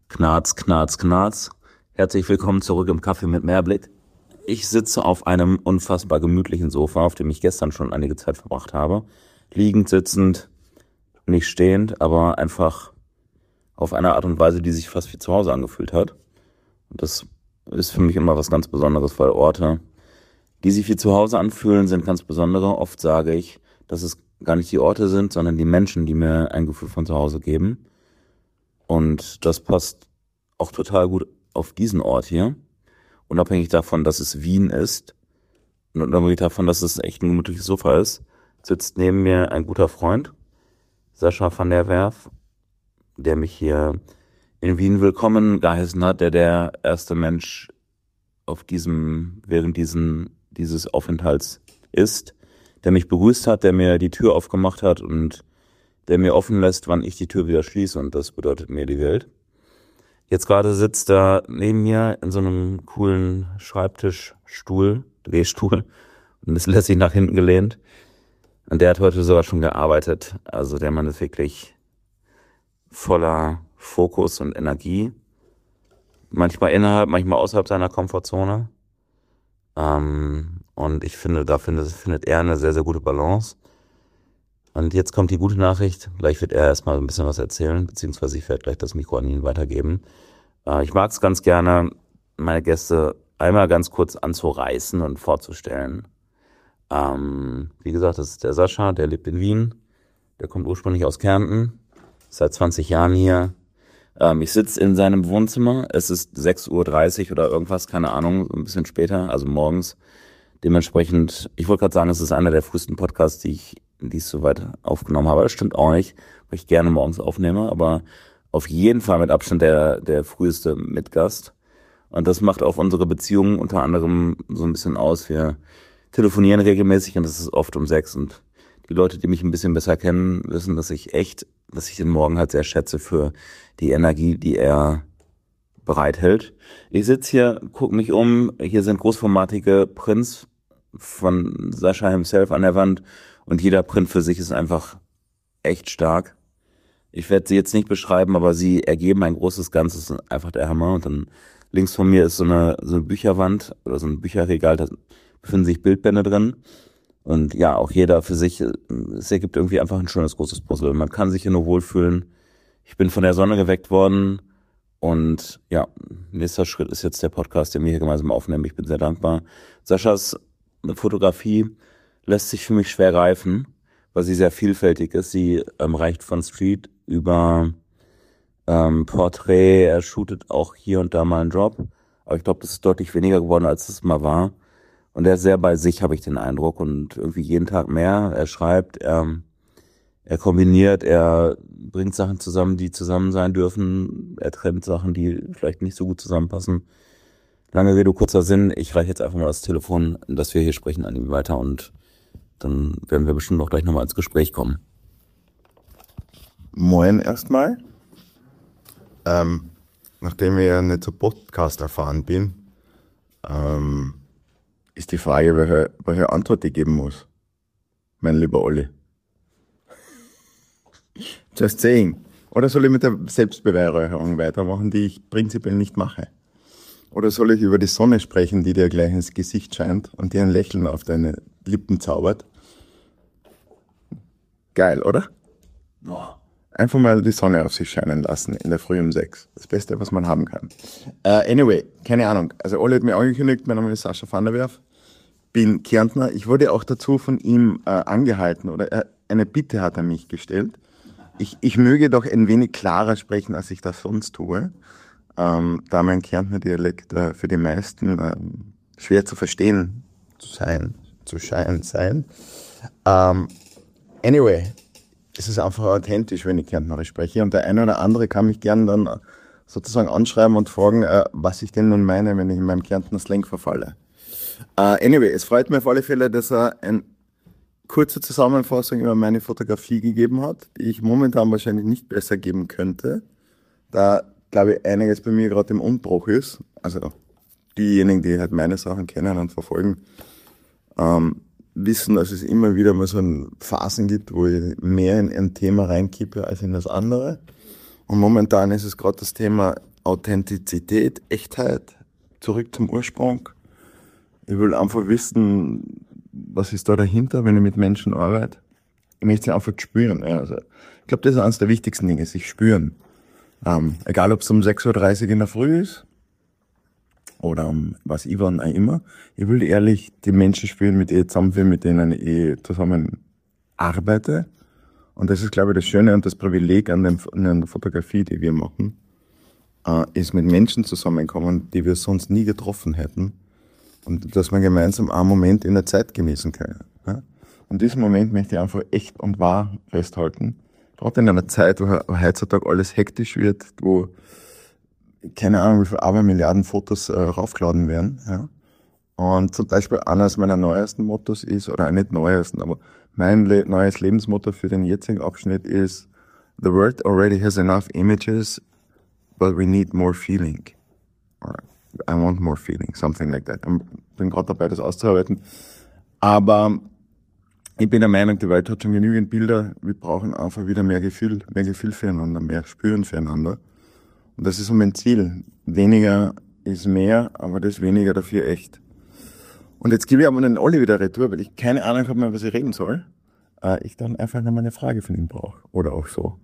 Knarz, Knarz, Knarz. Herzlich willkommen zurück im Kaffee mit Mehrblick. Ich sitze auf einem unfassbar gemütlichen Sofa, auf dem ich gestern schon einige Zeit verbracht habe. Liegend, sitzend, nicht stehend, aber einfach auf eine Art und Weise, die sich fast wie zu Hause angefühlt hat. Und das ist für mich immer was ganz Besonderes, weil Orte, die sich wie zu Hause anfühlen, sind ganz besondere. Oft sage ich, dass es gar nicht die Orte sind, sondern die Menschen, die mir ein Gefühl von zu Hause geben. Und das passt auch total gut auf diesen Ort hier. Unabhängig davon, dass es Wien ist und unabhängig davon, dass es echt ein gemütliches Sofa ist, sitzt neben mir ein guter Freund, Sascha van der Werf, der mich hier in Wien willkommen geheißen hat, der erste Mensch während dieses Aufenthalts ist, der mich begrüßt hat, der mir die Tür aufgemacht hat und der mir offen lässt, wann ich die Tür wieder schließe, und das bedeutet mir die Welt. Jetzt gerade sitzt er neben mir in so einem coolen Drehstuhl, und ist lässig nach hinten gelehnt. Und der hat heute sogar schon gearbeitet. Also der Mann ist wirklich voller Fokus und Energie. Manchmal innerhalb, manchmal außerhalb seiner Komfortzone. Und ich finde, findet er eine sehr, sehr gute Balance. Und jetzt kommt die gute Nachricht. Gleich wird er erstmal ein bisschen was erzählen, beziehungsweise ich werde gleich das Mikro an ihn weitergeben. Ich mag es ganz gerne, meine Gäste einmal ganz kurz anzureißen und vorzustellen. Wie gesagt, das ist der Sascha, der lebt in Wien. Der kommt ursprünglich aus Kärnten, ist seit 20 Jahren hier. Ich sitze in seinem Wohnzimmer. Es ist 6:30 Uhr oder irgendwas, keine Ahnung, ein bisschen später, also morgens. Dementsprechend, ich wollte gerade sagen, es ist einer der frühesten Podcasts, die ich soweit aufgenommen habe. Das stimmt auch nicht, weil ich gerne morgens aufnehme, aber auf jeden Fall mit Abstand der früheste Mitgast. Und das macht auch unsere Beziehung unter anderem so ein bisschen aus. Wir telefonieren regelmäßig und das ist oft um 6. Und die Leute, die mich ein bisschen besser kennen, wissen, dass ich den Morgen halt sehr schätze für die Energie, die er bereithält. Ich sitze hier, gucke mich um. Hier sind großformatige Prints von Sascha himself an der Wand. Und jeder Print für sich ist einfach echt stark. Ich werde sie jetzt nicht beschreiben, aber sie ergeben ein großes Ganzes, einfach der Hammer. Und dann links von mir ist so eine Bücherwand oder so ein Bücherregal, da befinden sich Bildbände drin. Und ja, auch jeder für sich, es ergibt irgendwie einfach ein schönes großes Puzzle. Man kann sich hier nur wohlfühlen. Ich bin von der Sonne geweckt worden. Und ja, nächster Schritt ist jetzt der Podcast, den wir hier gemeinsam aufnehmen. Ich bin sehr dankbar. Saschas Fotografie lässt sich für mich schwer greifen, weil sie sehr vielfältig ist. Sie reicht von Street über Porträt. Er shootet auch hier und da mal einen Job. Aber ich glaube, das ist deutlich weniger geworden, als es mal war. Und er ist sehr bei sich, habe ich den Eindruck. Und irgendwie jeden Tag mehr. Er schreibt, er kombiniert, er bringt Sachen zusammen, die zusammen sein dürfen. Er trennt Sachen, die vielleicht nicht so gut zusammenpassen. Lange Rede, kurzer Sinn. Ich reiche jetzt einfach mal das Telefon, dass wir hier sprechen, an ihm weiter, und dann werden wir bestimmt auch gleich nochmal ins Gespräch kommen. Moin erstmal. Nachdem ich ja nicht so Podcast erfahren bin, ist die Frage, welche Antwort ich geben muss, mein lieber Olli. Just saying. Oder soll ich mit der Selbstbeweihräucherung weitermachen, die ich prinzipiell nicht mache? Oder soll ich über die Sonne sprechen, die dir gleich ins Gesicht scheint und dir ein Lächeln auf deine Lippen zaubert? Geil, oder? Oh. Einfach mal die Sonne auf sich scheinen lassen in der Früh um 6. Das Beste, was man haben kann. Anyway, keine Ahnung. Also Olli hat mir angekündigt, mein Name ist Sascha van der Werf, bin Kärntner. Ich wurde auch dazu von ihm angehalten, oder eine Bitte hat er mich gestellt. Ich möge doch ein wenig klarer sprechen, als ich das sonst tue, da mein Kärntner Dialekt für die meisten schwer zu verstehen zu sein. Anyway, es ist einfach authentisch, wenn ich Kärntnerisch spreche, und der eine oder andere kann mich gern dann sozusagen anschreiben und fragen, was ich denn nun meine, wenn ich in meinem Kärntner Slang verfalle. Anyway, es freut mich auf alle Fälle, dass er eine kurze Zusammenfassung über meine Fotografie gegeben hat, die ich momentan wahrscheinlich nicht besser geben könnte, da, glaube ich, einiges bei mir gerade im Umbruch ist. Also diejenigen, die halt meine Sachen kennen und verfolgen, wissen, dass es immer wieder mal so Phasen gibt, wo ich mehr in ein Thema reinkippe als in das andere. Und momentan ist es gerade das Thema Authentizität, Echtheit, zurück zum Ursprung. Ich will einfach wissen, was ist da dahinter, wenn ich mit Menschen arbeite. Ich möchte sie einfach spüren. Ja. Also, ich glaube, das ist eines der wichtigsten Dinge, sich spüren. Egal, ob es um 6:30 Uhr in der Früh ist oder um was ich wann auch immer. Ich will ehrlich die Menschen spüren, mit denen ich zusammen bin, mit denen ich zusammen arbeite. Und das ist, glaube ich, das Schöne und das Privileg an der Fotografie, die wir machen, ist mit Menschen zusammenkommen, die wir sonst nie getroffen hätten. Und dass wir gemeinsam einen Moment in der Zeit genießen können. Ja? Und diesen Moment möchte ich einfach echt und wahr festhalten. Gerade in einer Zeit, wo heutzutage alles hektisch wird, wo keine Ahnung, wie viele Abermilliarden Fotos raufgeladen werden. Ja? Und zum Beispiel eines meiner neuesten Mottos ist, oder nicht neuesten, aber mein neues Lebensmotto für den jetzigen Abschnitt ist: The world already has enough images, but we need more feeling. Or I want more feeling, something like that. Ich bin gerade dabei, das auszuarbeiten. Aber ich bin der Meinung, die Welt hat schon genügend Bilder. Wir brauchen einfach wieder mehr Gefühl füreinander, mehr Spüren füreinander. Und das ist so mein Ziel. Weniger ist mehr, aber das weniger dafür echt. Und jetzt gebe ich aber den Olli wieder retour, weil ich keine Ahnung habe mehr, was ich reden soll. Ich dann einfach nochmal eine Frage von ihm brauche. Oder auch so.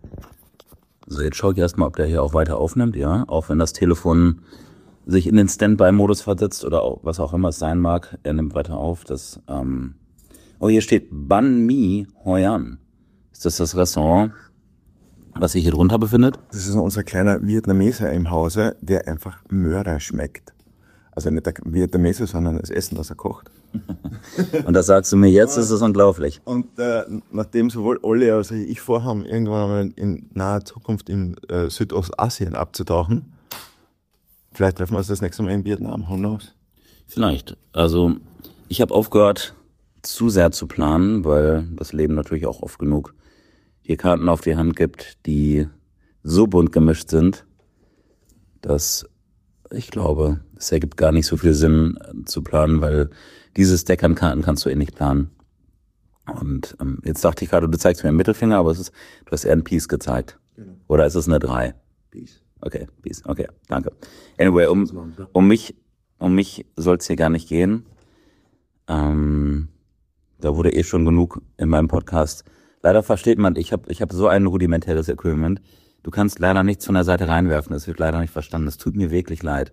So, jetzt schaue ich erstmal, ob der hier auch weiter aufnimmt, ja. Auch wenn das Telefon sich in den Standby-Modus versetzt oder auch, was auch immer es sein mag, er nimmt weiter auf. Das, oh, hier steht Banh Mi Hoi An. Ist das Restaurant, was sich hier drunter befindet? Das ist unser kleiner Vietnameser im Hause, der einfach Mörder schmeckt. Also nicht der Vietnameser, sondern das Essen, das er kocht. Und das sagst du mir jetzt, ist das unglaublich. Und nachdem sowohl Olli als auch ich vorhaben, irgendwann mal in naher Zukunft in Südostasien abzutauchen, vielleicht treffen wir uns das nächste Mal in Vietnam, who knows? Vielleicht. Also ich habe aufgehört, zu sehr zu planen, weil das Leben natürlich auch oft genug hier Karten auf die Hand gibt, die so bunt gemischt sind, dass ich glaube, es ergibt gar nicht so viel Sinn zu planen, weil dieses Deck an Karten kannst du eh nicht planen. Und jetzt dachte ich gerade, du zeigst mir einen Mittelfinger, aber du hast eher ein Peace gezeigt. Genau. Oder ist es eine 3? Peace. Okay, Peace. Okay, danke. Anyway, um mich soll es hier gar nicht gehen. Da wurde eh schon genug in meinem Podcast. Leider versteht man, ich hab so ein rudimentäres Equipment. Du kannst leider nichts von der Seite reinwerfen. Das wird leider nicht verstanden. Das tut mir wirklich leid.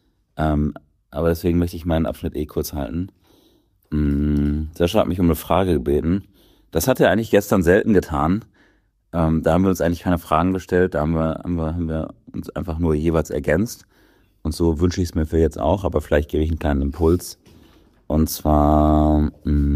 Aber deswegen möchte ich meinen Abschnitt kurz halten. Sascha hat mich um eine Frage gebeten. Das hat er eigentlich gestern selten getan. Da haben wir uns eigentlich keine Fragen gestellt. Da haben wir uns einfach nur jeweils ergänzt. Und so wünsche ich es mir für jetzt auch. Aber vielleicht gebe ich einen kleinen Impuls. Und zwar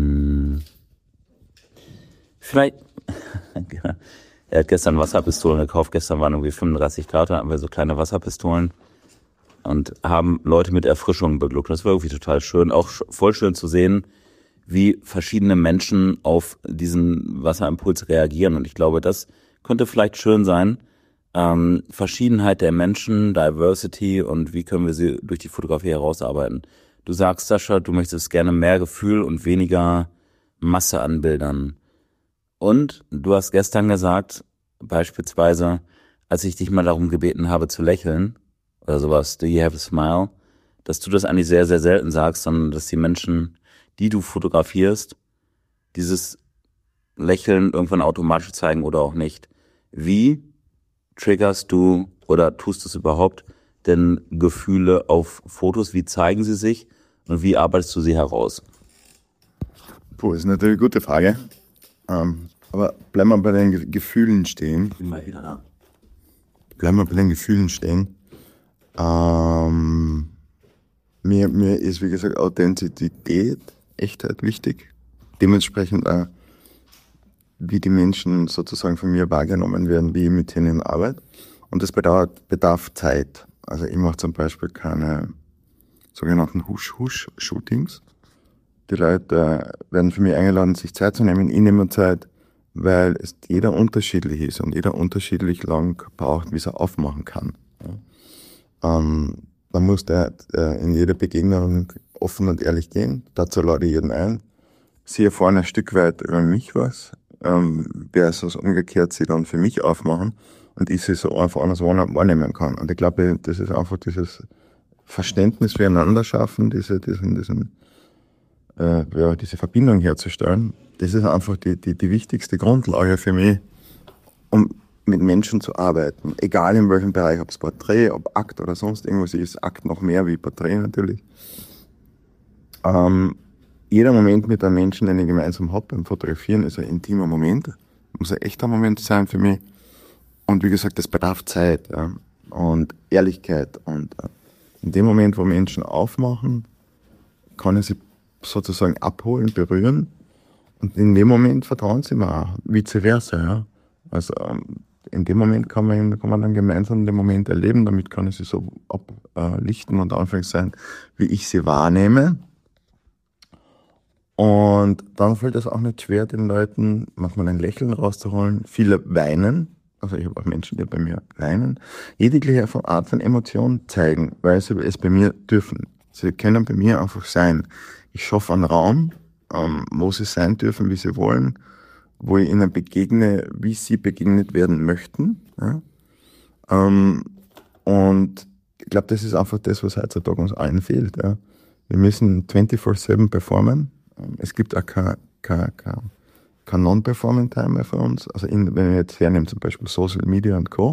vielleicht er hat gestern Wasserpistolen gekauft. Gestern waren irgendwie 35 Grad, da hatten wir so kleine Wasserpistolen und haben Leute mit Erfrischungen beglückt. Das war irgendwie total schön. Auch voll schön zu sehen, wie verschiedene Menschen auf diesen Wasserimpuls reagieren. Und ich glaube, das könnte vielleicht schön sein. Verschiedenheit der Menschen, Diversity und wie können wir sie durch die Fotografie herausarbeiten. Du sagst, Sascha, du möchtest gerne mehr Gefühl und weniger Masse an Bildern. Und du hast gestern gesagt, beispielsweise, als ich dich mal darum gebeten habe zu lächeln, oder sowas, do you have a smile, dass du das eigentlich sehr, sehr selten sagst, sondern dass die Menschen, die du fotografierst, dieses Lächeln irgendwann automatisch zeigen oder auch nicht. Wie triggerst du oder tust du es überhaupt denn Gefühle auf Fotos? Wie zeigen sie sich und wie arbeitest du sie heraus? Puh, ist natürlich eine gute Frage. Aber bleiben wir bei den Gefühlen stehen. Bin mal wieder da. Bleiben wir bei den Gefühlen stehen. Mir ist, wie gesagt, Authentizität, Echtheit wichtig. Dementsprechend auch, wie die Menschen sozusagen von mir wahrgenommen werden, wie ich mit ihnen arbeite. Und das bedarf Zeit. Also ich mache zum Beispiel keine sogenannten Husch-Husch-Shootings. Die Leute werden für mich eingeladen, sich Zeit zu nehmen. Ich nehme mir Zeit, weil es jeder unterschiedlich ist und jeder unterschiedlich lang braucht, wie es er aufmachen kann. Man muss da in jeder Begegnung offen und ehrlich gehen. Dazu lade ich jeden ein. Sie erfahren ein Stück weit über mich was, versus umgekehrt sie dann für mich aufmachen. und ich sie so einfach anders wahrnehmen kann. Und ich glaube, das ist einfach dieses Verständnis füreinander schaffen, diese Verbindung herzustellen. Das ist einfach die wichtigste Grundlage für mich, um mit Menschen zu arbeiten. Egal in welchem Bereich, ob es Porträt, ob Akt oder sonst irgendwas ist. Akt noch mehr wie Porträt natürlich. Jeder Moment mit einem Menschen, den ich gemeinsam habe beim Fotografieren, ist ein intimer Moment. Muss ein echter Moment sein für mich. Und wie gesagt, das bedarf Zeit, ja, und Ehrlichkeit. Und in dem Moment, wo Menschen aufmachen, kann ich sie sozusagen abholen, berühren. Und in dem Moment vertrauen sie mir auch, vice versa. Ja. Also in dem Moment kann man dann gemeinsam den Moment erleben. Damit kann ich sie so ablichten und anfangs sein, wie ich sie wahrnehme. Und dann fällt es auch nicht schwer, den Leuten manchmal ein Lächeln rauszuholen. Viele weinen. Also ich habe auch Menschen, die bei mir weinen. Jegliche Art von Emotion zeigen, weil sie es bei mir dürfen. Sie können bei mir einfach sein. Ich schaffe einen Raum, wo sie sein dürfen, wie sie wollen, wo ich ihnen begegne, wie sie begegnet werden möchten. Ja? Und ich glaube, das ist einfach das, was heutzutage uns allen fehlt. Ja? Wir müssen 24/7 performen. Es gibt auch kein Non-Performing-Time mehr für uns. Also wenn wir jetzt hernehmen, zum Beispiel Social Media und Co.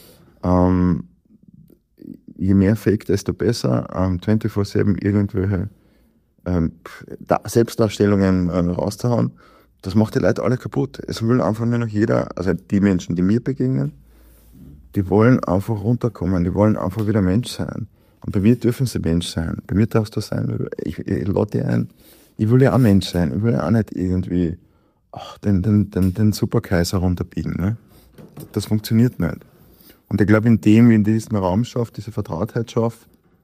Je mehr Fake, desto besser. 24/7 irgendwelche Selbstdarstellungen rauszuhauen, das macht die Leute alle kaputt. Es will einfach nur noch jeder, also die Menschen, die mir begegnen, die wollen einfach runterkommen, die wollen einfach wieder Mensch sein. Und bei mir dürfen sie Mensch sein. Bei mir darfst du sein. Ich lade dich ein. Ich will ja auch Mensch sein. Ich will ja auch nicht irgendwie den Superkaiser runterbiegen. Ne? Das funktioniert nicht. Und ich glaube, indem wir in diesem Raum schaffen, diese Vertrautheit schaffen,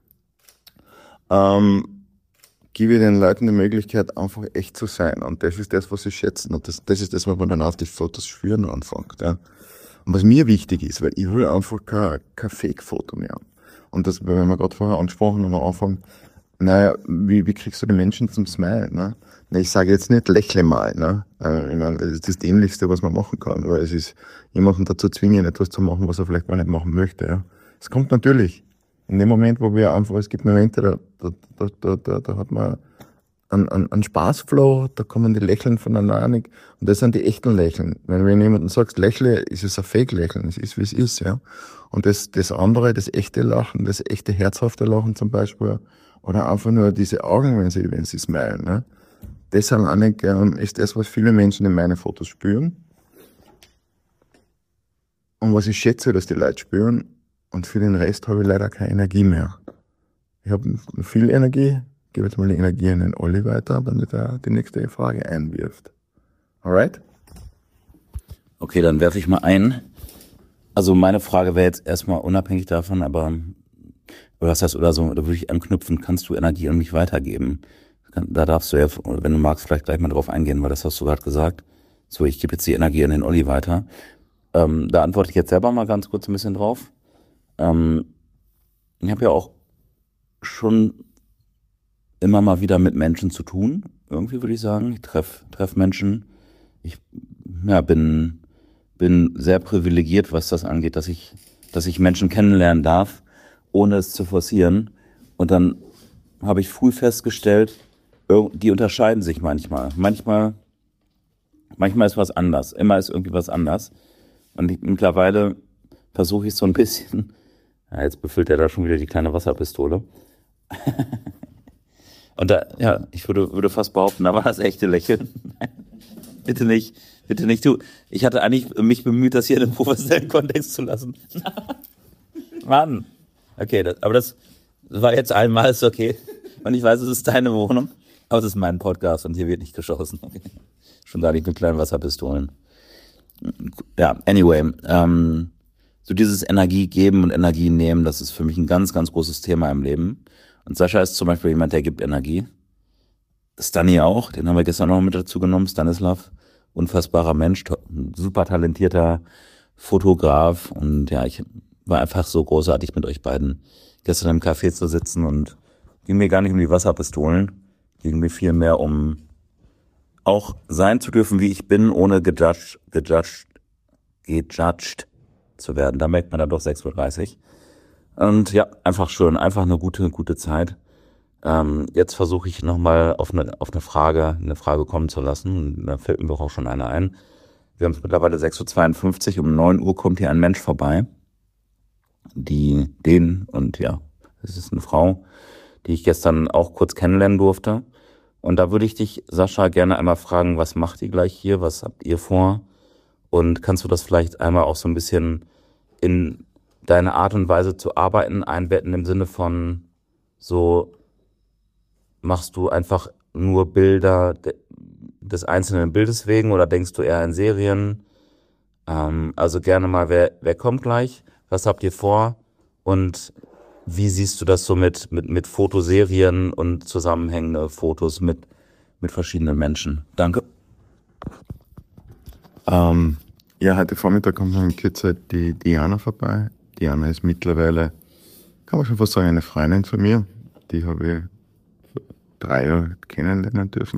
gebe ich den Leuten die Möglichkeit, einfach echt zu sein. Und das ist das, was sie schätzen. Und das ist das, was man dann auf die Fotos spüren anfängt. Ja. Und was mir wichtig ist, weil ich will einfach kein Fake-Foto mehr. Und das, wenn wir gerade vorher angesprochen haben, am Anfang, naja, wie kriegst du die Menschen zum Smile? Ne? Na, ich sage jetzt nicht, lächle mal. Ne? Ich meine, das ist das Dämlichste, was man machen kann, weil es ist, jemanden dazu zwingen, etwas zu machen, was er vielleicht gar nicht machen möchte. Ja? Es kommt natürlich. In dem Moment, wo wir einfach, es gibt Momente, da hat man einen Spaßflow, da kommen die Lächeln von alleine und das sind die echten Lächeln. Wenn jemandem sagst, lächle, ist es ein Fake-Lächeln, es ist, wie es ist, ja. Und das andere, das echte Lachen, das echte herzhafte Lachen zum Beispiel, oder einfach nur diese Augen, wenn sie smilen, ne. Das alleine ist das, was viele Menschen in meinen Fotos spüren. Und was ich schätze, dass die Leute spüren, und für den Rest habe ich leider keine Energie mehr. Ich habe viel Energie, gebe jetzt mal die Energie an den Olli weiter, damit er die nächste Frage einwirft. Alright? Okay, dann werfe ich mal ein. Also meine Frage wäre jetzt erstmal unabhängig davon, aber was heißt oder so, da würde ich anknüpfen, kannst du Energie an mich weitergeben? Da darfst du ja, wenn du magst, vielleicht gleich mal drauf eingehen, weil das hast du gerade gesagt. So, ich gebe jetzt die Energie an den Olli weiter. Da antworte ich jetzt selber mal ganz kurz ein bisschen drauf. Ich habe ja auch schon immer mal wieder mit Menschen zu tun, irgendwie würde ich sagen. Ich treff Menschen. Ich bin sehr privilegiert, was das angeht, dass ich Menschen kennenlernen darf, ohne es zu forcieren. Und dann habe ich früh festgestellt, die unterscheiden sich manchmal. Manchmal ist was anders. Immer ist irgendwie was anders. Und mittlerweile versuche ich so ein bisschen, ja, jetzt befüllt er da schon wieder die kleine Wasserpistole. Und da, ja, ich würde fast behaupten, da war das echte Lächeln. Bitte nicht, du. Ich hatte eigentlich mich bemüht, das hier in einem professionellen Kontext zu lassen. Mann. Okay, aber das war jetzt einmal, ist okay. Und ich weiß, es ist deine Wohnung, aber es ist mein Podcast und hier wird nicht geschossen. Okay. Schon da nicht mit kleinen Wasserpistolen. Ja, anyway, so dieses Energie geben und Energie nehmen, das ist für mich ein ganz, ganz großes Thema im Leben. Und Sascha ist zum Beispiel jemand, der gibt Energie. Stani auch, den haben wir gestern noch mit dazu genommen, Stanislav. Unfassbarer Mensch, super talentierter Fotograf. Und ja, ich war einfach so großartig mit euch beiden gestern im Café zu sitzen und ging mir gar nicht um die Wasserpistolen, ging mir viel mehr um auch sein zu dürfen, wie ich bin, ohne gejudged zu werden. Da merkt man dann doch 6:30 Uhr. Und ja, einfach schön, einfach eine gute Zeit. Jetzt versuche ich nochmal auf eine Frage kommen zu lassen. Da fällt mir auch schon eine ein. Wir haben es mittlerweile 6:52 Uhr. Um 9 Uhr kommt hier ein Mensch vorbei. Es ist eine Frau, die ich gestern auch kurz kennenlernen durfte. Und da würde ich dich, Sascha, gerne einmal fragen, was macht ihr gleich hier? Was habt ihr vor? Und kannst du das vielleicht einmal auch so ein bisschen in deine Art und Weise zu arbeiten einbetten, im Sinne von so, machst du einfach nur Bilder des einzelnen Bildes wegen oder denkst du eher in Serien? Also gerne mal, wer kommt gleich? Was habt ihr vor? Und wie siehst du das so mit Fotoserien und zusammenhängende Fotos mit verschiedenen Menschen? Danke. Ja, heute Vormittag kommt noch in Kürze die Diana vorbei. Diana ist mittlerweile, kann man schon fast sagen, eine Freundin von mir. Die habe ich vor 3 Jahren kennenlernen dürfen.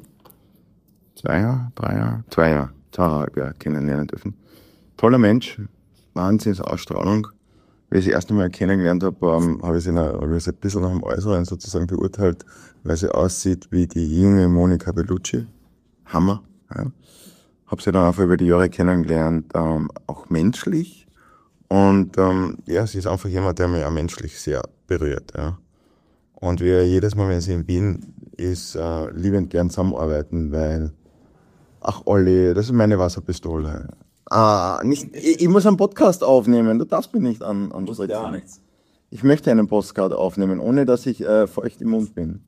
2,5 Jahre kennenlernen dürfen. Toller Mensch, Wahnsinnsausstrahlung. Wie ich sie das erste Mal kennengelernt habe, habe ich sie ein bisschen nach dem Äußeren sozusagen beurteilt, weil sie aussieht wie die junge Monica Bellucci. Hammer. Ja. Habe sie dann einfach über die Jahre kennengelernt, auch menschlich. Und sie ist einfach jemand, der mich auch menschlich sehr berührt. Ja. Und wir jedes Mal, wenn sie in Wien ist, liebend gern zusammenarbeiten, weil, ach Olli, das ist meine Wasserpistole. Ich muss einen Podcast aufnehmen, du darfst mich nicht an Gar nichts. Ich möchte einen Podcast aufnehmen, ohne dass ich feucht im Mund bin.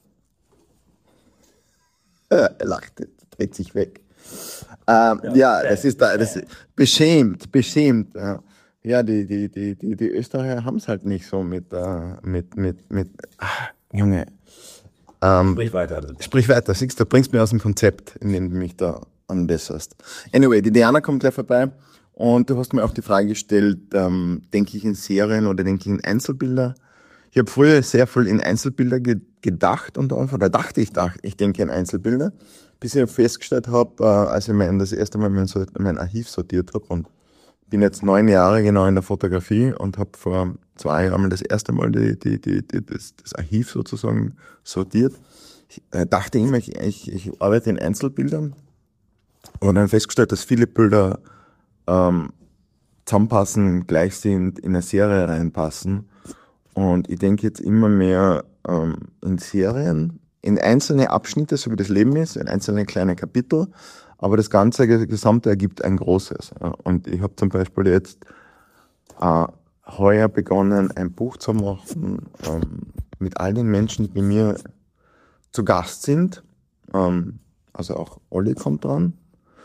Er lacht, dreht sich weg. Das ist beschämt. Ja, die Österreicher haben es halt nicht so mit Junge. Sprich weiter, siehst du, bringst mich aus dem Konzept, in dem du mich da anbesserst. Anyway, die Diana kommt gleich vorbei und du hast mir auch die Frage gestellt, denke ich in Serien oder denke ich in Einzelbilder? Ich habe früher sehr viel in Einzelbilder gedacht und dachte ich denke in Einzelbilder, bis ich festgestellt habe, als ich das erste Mal mein Archiv sortiert habe und bin jetzt 9 Jahre genau in der Fotografie und habe vor 2 Jahren das erste Mal das Archiv sozusagen sortiert. Ich dachte immer, ich arbeite in Einzelbildern und dann festgestellt, dass viele Bilder zusammenpassen, gleich sind, in eine Serie reinpassen. Und ich denke jetzt immer mehr in Serien, in einzelne Abschnitte, so wie das Leben ist, in einzelne kleine Kapitel. Aber das Gesamte ergibt ein großes. Und ich habe zum Beispiel jetzt heuer begonnen, ein Buch zu machen mit all den Menschen, die bei mir zu Gast sind. Also auch Olli kommt dran.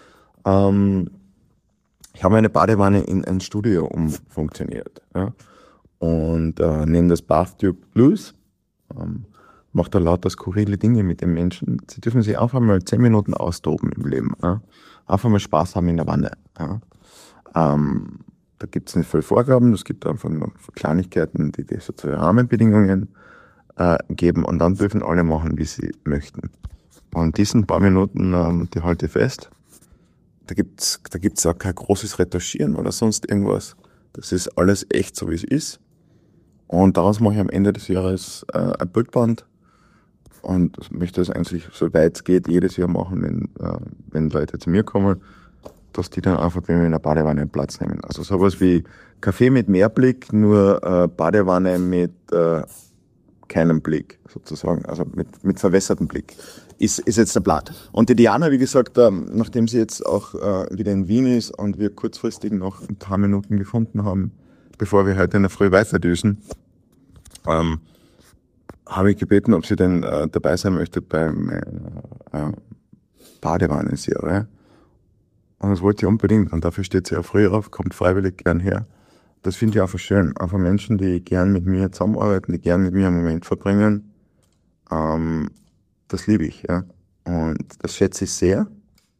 Ich habe meine Badewanne in ein Studio umfunktioniert. Ja? Und nenne das Bathtube Blues. Macht da lauter skurrile Dinge mit den Menschen. Sie dürfen sich einfach mal 10 Minuten austoben im Leben. Ja? Einfach mal Spaß haben in der Wanne. Ja? Da gibt es nicht viele Vorgaben, es gibt einfach nur Kleinigkeiten, die sozusagen Rahmenbedingungen geben und dann dürfen alle machen, wie sie möchten. Und diesen paar Minuten, die halte ich fest. Da gibt's auch kein großes Retuschieren oder sonst irgendwas. Das ist alles echt so, wie es ist. Und daraus mache ich am Ende des Jahres ein Bildband und möchte das eigentlich, so weit es geht, jedes Jahr machen, wenn Leute zu mir kommen, dass die dann einfach bei mir in der Badewanne Platz nehmen. Also sowas wie Kaffee mit Meerblick, nur Badewanne mit keinem Blick sozusagen, also mit verwässertem Blick, ist jetzt der Plan. Und die Diana, wie gesagt, nachdem sie jetzt auch wieder in Wien ist und wir kurzfristig noch ein paar Minuten gefunden haben, bevor wir heute in der Früh weiterdüsen, habe ich gebeten, ob sie denn dabei sein möchte beim Badewannenserie. Und das wollte sie unbedingt. Und dafür steht sie auch früh auf, kommt freiwillig gern her. Das finde ich einfach schön. Einfach Menschen, die gern mit mir zusammenarbeiten, die gern mit mir einen Moment verbringen. Das liebe ich, ja. Und das schätze ich sehr.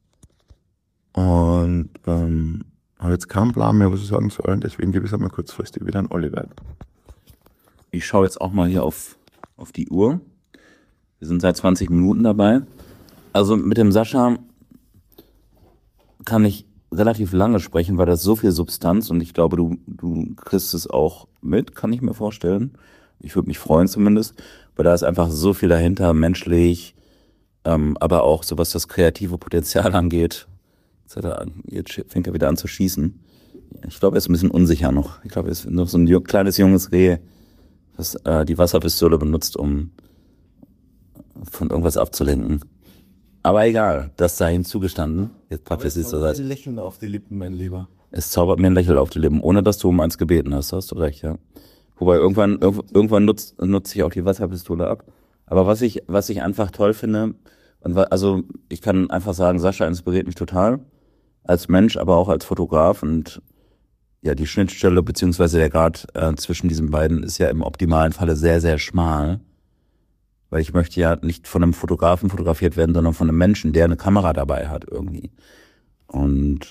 Und habe jetzt keinen Plan mehr, was ich sagen soll. Deswegen gebe ich es einmal kurzfristig wieder an Olli weiter. Ich schaue jetzt auch mal hier auf die Uhr. Wir sind seit 20 Minuten dabei. Also mit dem Sascha kann ich relativ lange sprechen, weil da ist so viel Substanz und ich glaube, du kriegst es auch mit, kann ich mir vorstellen. Ich würde mich freuen zumindest, weil da ist einfach so viel dahinter, menschlich, aber auch so was das kreative Potenzial angeht. Jetzt fängt er wieder an zu schießen. Ich glaube, er ist ein bisschen unsicher noch. Ich glaube, er ist noch so ein kleines junges Reh, das die Wasserpistole benutzt, um von irgendwas abzulenken. Aber egal, das sei ihm zugestanden. Jetzt Papi sieht so ein Lächeln auf die Lippen, mein Lieber. Es zaubert mir ein Lächeln auf die Lippen, ohne dass du um eins gebeten hast. Da hast du recht, ja. Wobei irgendwann nutzt sich auch die Wasserpistole ab. Aber was ich einfach toll finde, also ich kann einfach sagen, Sascha inspiriert mich total. Als Mensch, aber auch als Fotograf. Und ja, die Schnittstelle beziehungsweise der Grad zwischen diesen beiden ist ja im optimalen Falle sehr, sehr schmal. Weil ich möchte ja nicht von einem Fotografen fotografiert werden, sondern von einem Menschen, der eine Kamera dabei hat irgendwie. Und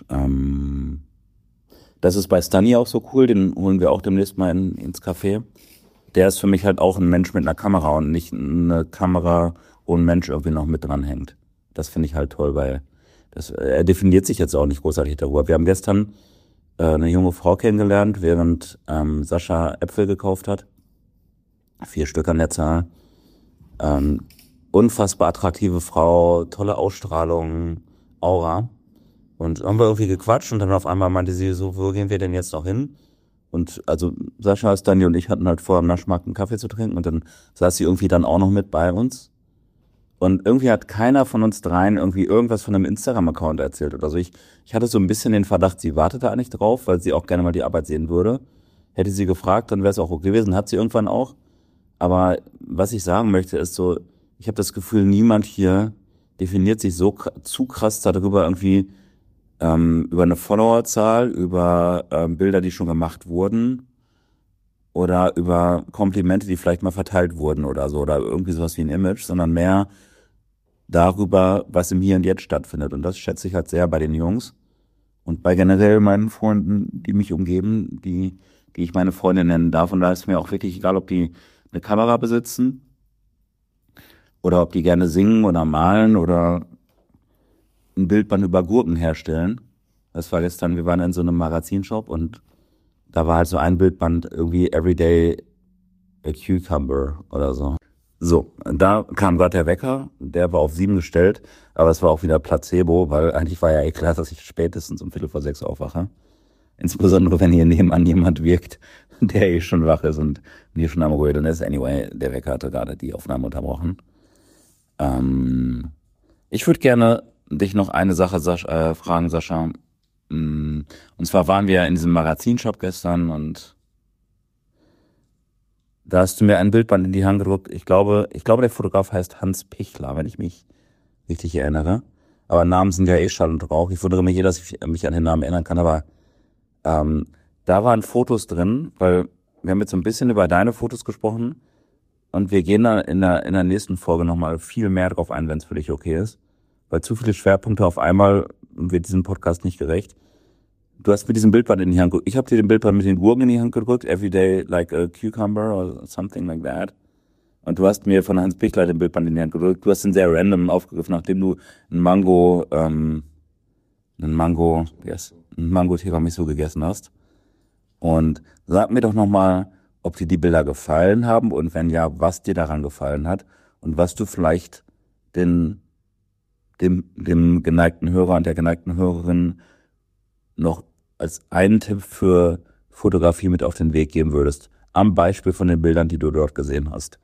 das ist bei Stani auch so cool, den holen wir auch demnächst mal ins Café. Der ist für mich halt auch ein Mensch mit einer Kamera und nicht eine Kamera, wo ein Mensch irgendwie noch mit dran hängt. Das finde ich halt toll, weil er definiert sich jetzt auch nicht großartig darüber. Wir haben gestern eine junge Frau kennengelernt, während Sascha Äpfel gekauft hat. 4 Stück an der Zahl. Unfassbar attraktive Frau, tolle Ausstrahlung, Aura. Und haben wir irgendwie gequatscht und dann auf einmal meinte sie so, wo gehen wir denn jetzt noch hin? Und also Sascha, Stani und ich hatten halt vor, am Naschmarkt einen Kaffee zu trinken und dann saß sie irgendwie dann auch noch mit bei uns. Und irgendwie hat keiner von uns dreien irgendwie irgendwas von einem Instagram-Account erzählt oder so. Ich hatte so ein bisschen den Verdacht, sie wartet da eigentlich drauf, weil sie auch gerne mal die Arbeit sehen würde. Hätte sie gefragt, dann wäre es auch okay gewesen, hat sie irgendwann auch. Aber was ich sagen möchte, ist so, ich habe das Gefühl, niemand hier definiert sich so zu krass darüber irgendwie, über eine Followerzahl, über Bilder, die schon gemacht wurden oder über Komplimente, die vielleicht mal verteilt wurden oder so oder irgendwie sowas wie ein Image, sondern mehr darüber, was im Hier und Jetzt stattfindet. Und das schätze ich halt sehr bei den Jungs und bei generell meinen Freunden, die mich umgeben, die ich meine Freunde nennen darf. Und da ist mir auch wirklich egal, ob die eine Kamera besitzen oder ob die gerne singen oder malen oder ein Bildband über Gurken herstellen. Das war gestern, wir waren in so einem Magazinshop und da war halt so ein Bildband irgendwie Everyday a Cucumber oder so. So, da kam gerade der Wecker, der war auf 7 gestellt, aber es war auch wieder Placebo, weil eigentlich war ja eh klar, dass ich spätestens um 5:45 aufwache. Insbesondere, wenn hier nebenan jemand wirkt, der eh schon wach ist und hier schon am Rödeln ist. Anyway, der Wecker hatte gerade die Aufnahme unterbrochen. Ich würde gerne dich noch eine Sache fragen, Sascha. Und zwar waren wir in diesem Magazinshop gestern und da hast du mir ein Bildband in die Hand gedruckt. Ich glaube, der Fotograf heißt Hans Pichler, wenn ich mich richtig erinnere. Aber Namen sind ja eh Schall und Rauch. Ich wundere mich dass ich mich an den Namen erinnern kann, aber da waren Fotos drin, weil wir haben jetzt so ein bisschen über deine Fotos gesprochen und wir gehen da in der nächsten Folge nochmal viel mehr drauf ein, wenn es für dich okay ist. Weil zu viele Schwerpunkte auf einmal wird diesem Podcast nicht gerecht. Du hast mir diesen Bildband in die Hand gedrückt. Ich habe dir den Bildband mit den Gurken in die Hand gedrückt. Everyday like a cucumber or something like that. Und du hast mir von Hans Pichler den Bildband in die Hand gedrückt. Du hast den sehr random aufgegriffen, nachdem du ein Mango Tiramisu gegessen hast. Und sag mir doch nochmal, ob dir die Bilder gefallen haben und wenn ja, was dir daran gefallen hat und was du vielleicht dem geneigten Hörer und der geneigten Hörerin noch als einen Tipp für Fotografie mit auf den Weg geben würdest. Am Beispiel von den Bildern, die du dort gesehen hast.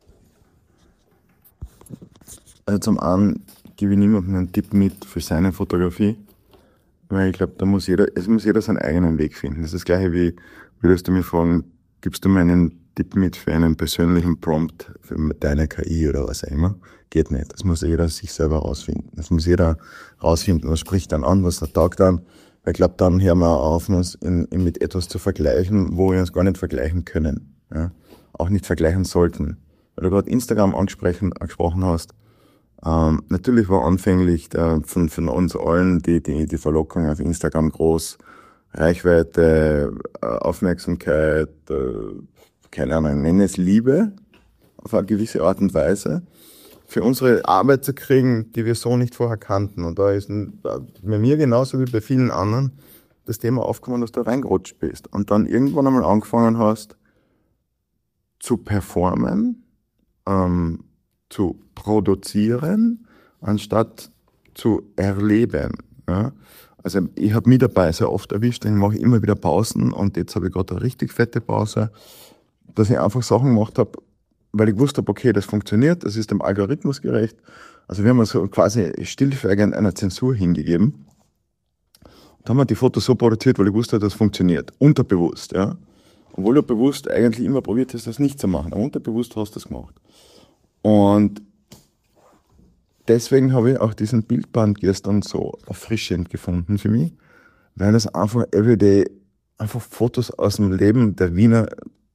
Also zum einen gebe ich niemandem einen Tipp mit für seine Fotografie, weil ich glaube, es muss jeder seinen eigenen Weg finden. Das ist das Gleiche wie, würdest du mir fragen, gibst du mir einen Tipp mit für einen persönlichen Prompt für deine KI oder was auch immer? Geht nicht. Das muss jeder sich selber rausfinden. Das muss jeder rausfinden, was spricht dann an, was der taugt dann. Weil ich glaube, dann hören wir auf, uns mit etwas zu vergleichen, wo wir uns gar nicht vergleichen können. Ja? Auch nicht vergleichen sollten. Weil du gerade Instagram angesprochen hast. Natürlich war anfänglich von uns allen die Verlockung auf Instagram groß. Reichweite, Aufmerksamkeit, keine Ahnung, nenne es Liebe auf eine gewisse Art und Weise. für unsere Arbeit zu kriegen, die wir so nicht vorher kannten. Und da ist bei mir genauso wie bei vielen anderen das Thema aufgekommen, dass du reingerutscht bist und dann irgendwann einmal angefangen hast zu performen, zu produzieren, anstatt zu erleben. Ja? Also ich habe mich dabei sehr oft erwischt, ich mache immer wieder Pausen und jetzt habe ich gerade eine richtig fette Pause, dass ich einfach Sachen gemacht habe, weil ich gewusst habe, okay, das funktioniert, das ist dem Algorithmus gerecht. Also wir haben uns so quasi stillschweigend einer Zensur hingegeben. Und haben wir die Fotos so produziert, weil ich wusste, das funktioniert. Unterbewusst, ja. Obwohl du bewusst eigentlich immer probiert hast, das nicht zu machen. Aber unterbewusst hast du das gemacht. Und deswegen habe ich auch diesen Bildband gestern so erfrischend gefunden für mich, weil das einfach everyday einfach Fotos aus dem Leben der Wiener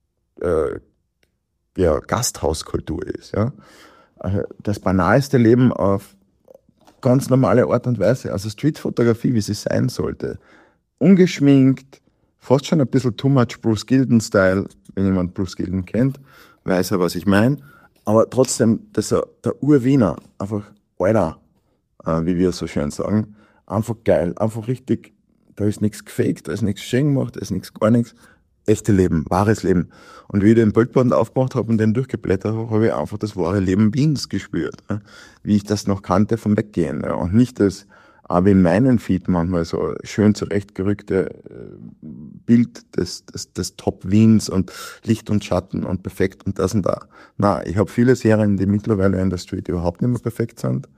Gasthauskultur ist. Ja? Das banalste Leben auf ganz normale Art und Weise, also Streetfotografie, wie sie sein sollte. Ungeschminkt, fast schon ein bisschen too much Bruce Gilden-Style, wenn jemand Bruce Gilden kennt, weiß er, was ich meine. Aber trotzdem, das ist der Urwiener, einfach Alter, wie wir so schön sagen, einfach geil, einfach richtig, da ist nichts gefaked, da ist nichts schön gemacht, da ist nichts, gar nichts. Echte Leben, wahres Leben. Und wie ich den Bildband aufgemacht habe und den durchgeblättert habe, habe ich einfach das wahre Leben Wiens gespürt. Wie ich das noch kannte vom Weggehen. Und nicht das, aber in meinen Feed manchmal so schön zurechtgerückte Bild des Top Wiens und Licht und Schatten und perfekt und das und da. Na, ich habe viele Serien, die mittlerweile in der Street überhaupt nicht mehr perfekt sind.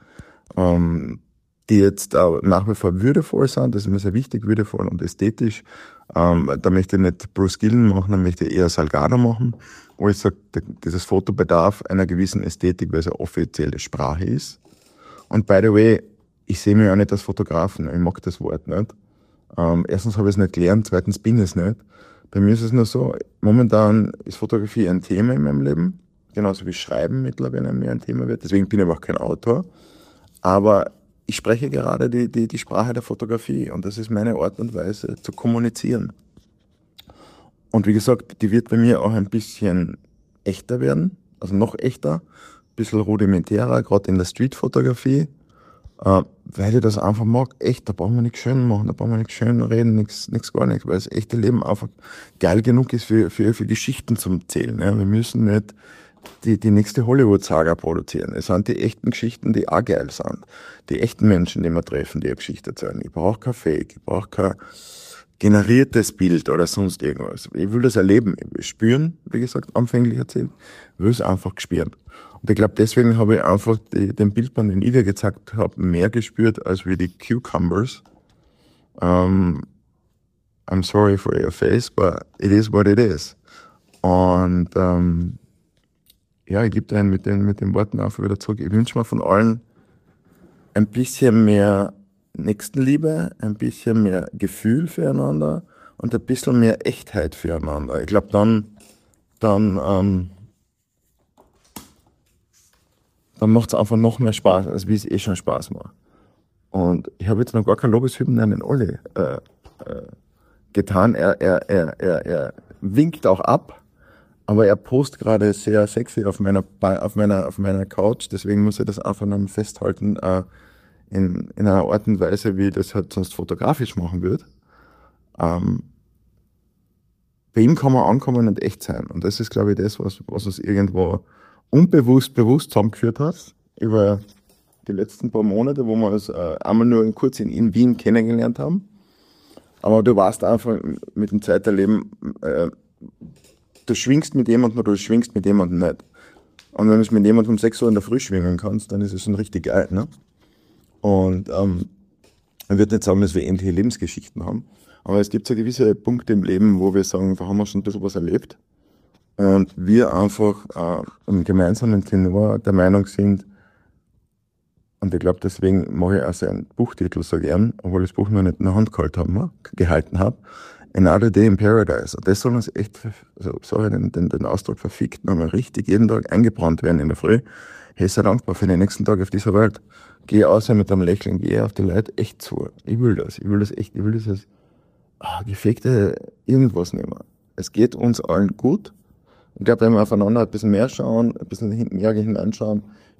Die jetzt nach wie vor würdevoll sind, das ist mir sehr wichtig, würdevoll und ästhetisch. Da möchte ich nicht Bruce Gilden machen, da möchte ich eher Salgado machen, wo ich sage, dieses Foto bedarf einer gewissen Ästhetik, weil es eine offizielle Sprache ist. Und by the way, ich sehe mich auch nicht als Fotografen, ich mag das Wort nicht. Erstens habe ich es nicht gelernt, zweitens bin ich es nicht. Bei mir ist es nur so, momentan ist Fotografie ein Thema in meinem Leben, genauso wie Schreiben mittlerweile mehr ein Thema wird, deswegen bin ich aber auch kein Autor. Aber ich spreche gerade die Sprache der Fotografie und das ist meine Art und Weise zu kommunizieren. Und wie gesagt, die wird bei mir auch ein bisschen echter werden, also noch echter, ein bisschen rudimentärer, gerade in der Streetfotografie, weil ich das einfach mag. Echt, da brauchen wir nichts schön machen, da brauchen wir nichts schön reden, nichts gar nichts, weil das echte Leben einfach geil genug ist für Geschichten zum Zählen. Ja. Wir müssen nicht die nächste Hollywood-Saga produzieren. Es sind die echten Geschichten, die auch geil sind. Die echten Menschen, die wir treffen, die eine Geschichte erzählen. Ich brauche kein Fake, ich brauche kein generiertes Bild oder sonst irgendwas. Ich will das erleben, ich will spüren, wie gesagt, anfänglich erzählt. Ich will es einfach spüren. Und ich glaube, deswegen habe ich einfach den Bildband, den ich dir gezeigt habe, mehr gespürt, als wie die Cucumbers. I'm sorry for your face, but it is what it is. Und ja, ich gebe den mit den Worten einfach wieder zurück. Ich wünsche mir von allen ein bisschen mehr Nächstenliebe, ein bisschen mehr Gefühl füreinander und ein bisschen mehr Echtheit füreinander. Ich glaube, dann macht es einfach noch mehr Spaß, als wie es eh schon Spaß macht. Und ich habe jetzt noch gar kein Lobeshymnen an den Olli getan. Er winkt auch ab. Aber er postet gerade sehr sexy auf meiner Couch, deswegen muss ich das einfach dann festhalten, in einer Art und Weise, wie ich das halt sonst fotografisch machen würde. Bei ihm kann man ankommen und echt sein. Und das ist, glaube ich, das, was uns irgendwo unbewusst, bewusst zusammengeführt hat, über die letzten paar Monate, wo wir uns einmal nur kurz in Wien kennengelernt haben. Aber du warst einfach mit dem Zeiterleben, du schwingst mit jemandem oder du schwingst mit jemandem nicht. Und wenn du mit jemandem um 6 Uhr in der Früh schwingen kannst, dann ist es schon richtig geil, ne? Und ich würde nicht sagen, dass wir ähnliche Lebensgeschichten haben, aber es gibt so gewisse Punkte im Leben, wo wir sagen, da haben wir schon ein bisschen was erlebt und wir einfach im gemeinsamen Tenor der Meinung sind, und ich glaube, deswegen mache ich also einen Buchtitel so gern, obwohl ich das Buch noch nicht in der Hand gehalten habe, Another Day in Paradise. Und das soll uns echt, also sorry, den Ausdruck verfickt, nochmal richtig jeden Tag eingebrannt werden in der Früh. Hey, sei dankbar für den nächsten Tag auf dieser Welt. Geh aus mit einem Lächeln, geh auf die Leute echt zu. Ich will das echt, ich will dieses gefakte irgendwas nehmen. Es geht uns allen gut. Ich glaube, wenn wir aufeinander ein bisschen mehr schauen, ein bisschen mehr hineinschauen,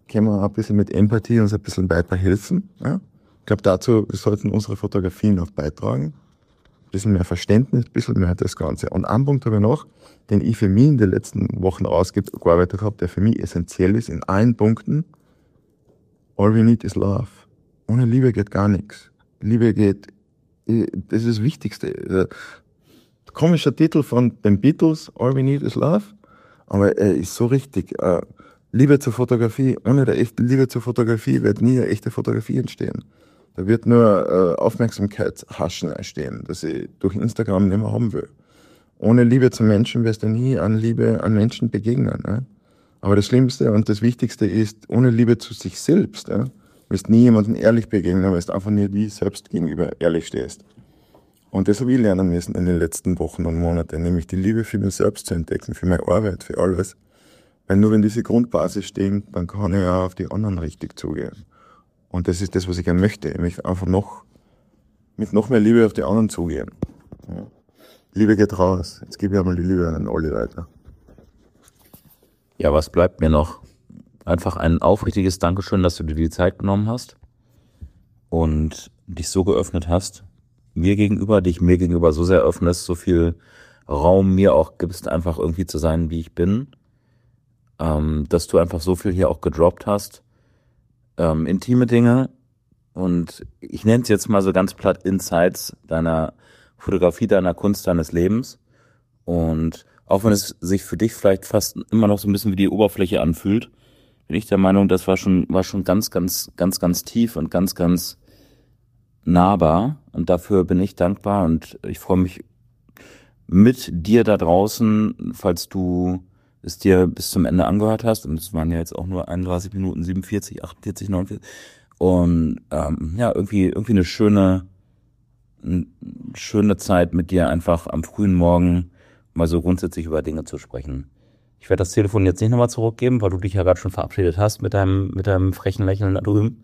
können wir auch ein bisschen mit Empathie uns ein bisschen weiterhelfen. Ja? Ich glaube, dazu sollten unsere Fotografien auch beitragen. Ein bisschen mehr Verständnis, ein bisschen mehr das Ganze. Und einen Punkt habe ich noch, den ich für mich in den letzten Wochen ausgearbeitet habe, der für mich essentiell ist, in allen Punkten. All we need is love. Ohne Liebe geht gar nichts. Liebe geht, das ist das Wichtigste. Komischer Titel von den Beatles, All we need is love. Aber er ist so richtig. Liebe zur Fotografie, ohne der echten Liebe zur Fotografie wird nie eine echte Fotografie entstehen. Da wird nur Aufmerksamkeitshaschen entstehen, das ich durch Instagram nicht mehr haben will. Ohne Liebe zum Menschen wirst du nie an Liebe an Menschen begegnen. Ne? Aber das Schlimmste und das Wichtigste ist, ohne Liebe zu sich selbst, wirst nie jemandem ehrlich begegnen, weil du einfach nie dir selbst gegenüber ehrlich stehst. Und das habe ich lernen müssen in den letzten Wochen und Monaten, nämlich die Liebe für mich selbst zu entdecken, für meine Arbeit, für alles. Weil nur wenn diese Grundbasis stehen, dann kann ich auch auf die anderen richtig zugehen. Und das ist das, was ich gerne möchte. Ich möchte einfach mit noch mehr Liebe auf die anderen zugehen. Ja. Liebe geht raus. Jetzt gebe ich einmal die Liebe an alle weiter. Ja, was bleibt mir noch? Einfach ein aufrichtiges Dankeschön, dass du dir die Zeit genommen hast und dich so geöffnet hast. Mir gegenüber, dich mir gegenüber so sehr öffnest, so viel Raum mir auch gibst, einfach irgendwie zu sein, wie ich bin. Dass du einfach so viel hier auch gedroppt hast. Intime Dinge und ich nenne es jetzt mal so ganz platt Insights deiner Fotografie, deiner Kunst, deines Lebens. Und auch wenn es sich für dich vielleicht fast immer noch so ein bisschen wie die Oberfläche anfühlt, bin ich der Meinung, das war schon ganz, ganz, ganz, ganz tief und ganz, ganz nahbar. Und dafür bin ich dankbar und ich freue mich mit dir da draußen, falls du es dir bis zum Ende angehört hast. Und es waren ja jetzt auch nur 31 Minuten, 47, 48, 49. Und ja, irgendwie eine schöne Zeit mit dir einfach am frühen Morgen mal so grundsätzlich über Dinge zu sprechen. Ich werde das Telefon jetzt nicht nochmal zurückgeben, weil du dich ja gerade schon verabschiedet hast mit deinem frechen Lächeln da drüben.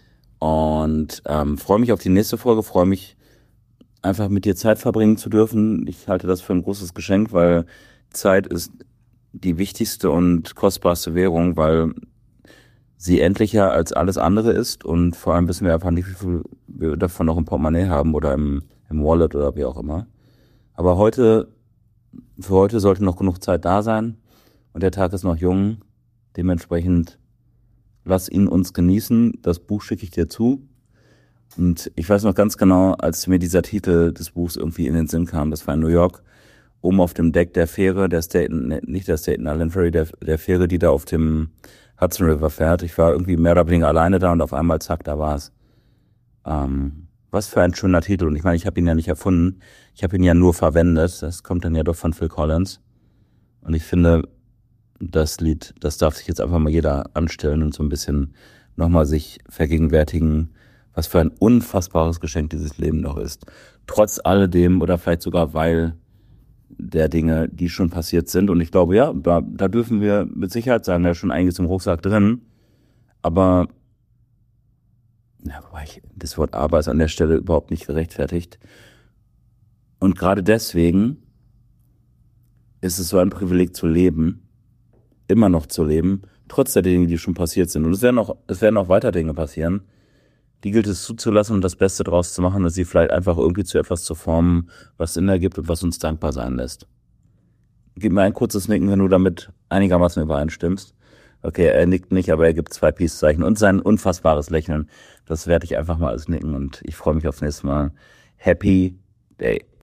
Und freue mich auf die nächste Folge, freue mich einfach mit dir Zeit verbringen zu dürfen. Ich halte das für ein großes Geschenk, weil Zeit ist die wichtigste und kostbarste Währung, weil sie endlicher als alles andere ist und vor allem wissen wir einfach nicht, wie viel wir davon noch im Portemonnaie haben oder im Wallet oder wie auch immer. Aber für heute sollte noch genug Zeit da sein und der Tag ist noch jung. Dementsprechend lass ihn uns genießen. Das Buch schicke ich dir zu. Und ich weiß noch ganz genau, als mir dieser Titel des Buchs irgendwie in den Sinn kam, das war in New York, oben auf dem Deck der Fähre, nicht der Staten Island Ferry, der Fähre, die da auf dem Hudson River fährt. Ich war irgendwie mehr oder weniger alleine da und auf einmal, zack, da war's. Was für ein schöner Titel. Und ich meine, ich habe ihn ja nicht erfunden. Ich habe ihn ja nur verwendet. Das kommt dann ja doch von Phil Collins. Und ich finde, das Lied, das darf sich jetzt einfach mal jeder anstellen und so ein bisschen nochmal sich vergegenwärtigen, was für ein unfassbares Geschenk dieses Leben noch ist. Trotz alledem oder vielleicht sogar weil der Dinge, die schon passiert sind. Und ich glaube, ja, da dürfen wir mit Sicherheit sagen, da ist schon einiges im Rucksack drin. Aber ja, das Wort aber ist an der Stelle überhaupt nicht gerechtfertigt. Und gerade deswegen ist es so ein Privileg zu leben, immer noch zu leben, trotz der Dinge, die schon passiert sind. Und es werden auch weiter Dinge passieren. Die gilt es zuzulassen und das Beste draus zu machen und sie vielleicht einfach irgendwie zu etwas zu formen, was Sinn ergibt und was uns dankbar sein lässt. Gib mir ein kurzes Nicken, wenn du damit einigermaßen übereinstimmst. Okay, er nickt nicht, aber er gibt 2 Peace-Zeichen und sein unfassbares Lächeln. Das werde ich einfach mal als Nicken und ich freue mich aufs nächste Mal. Happy Day.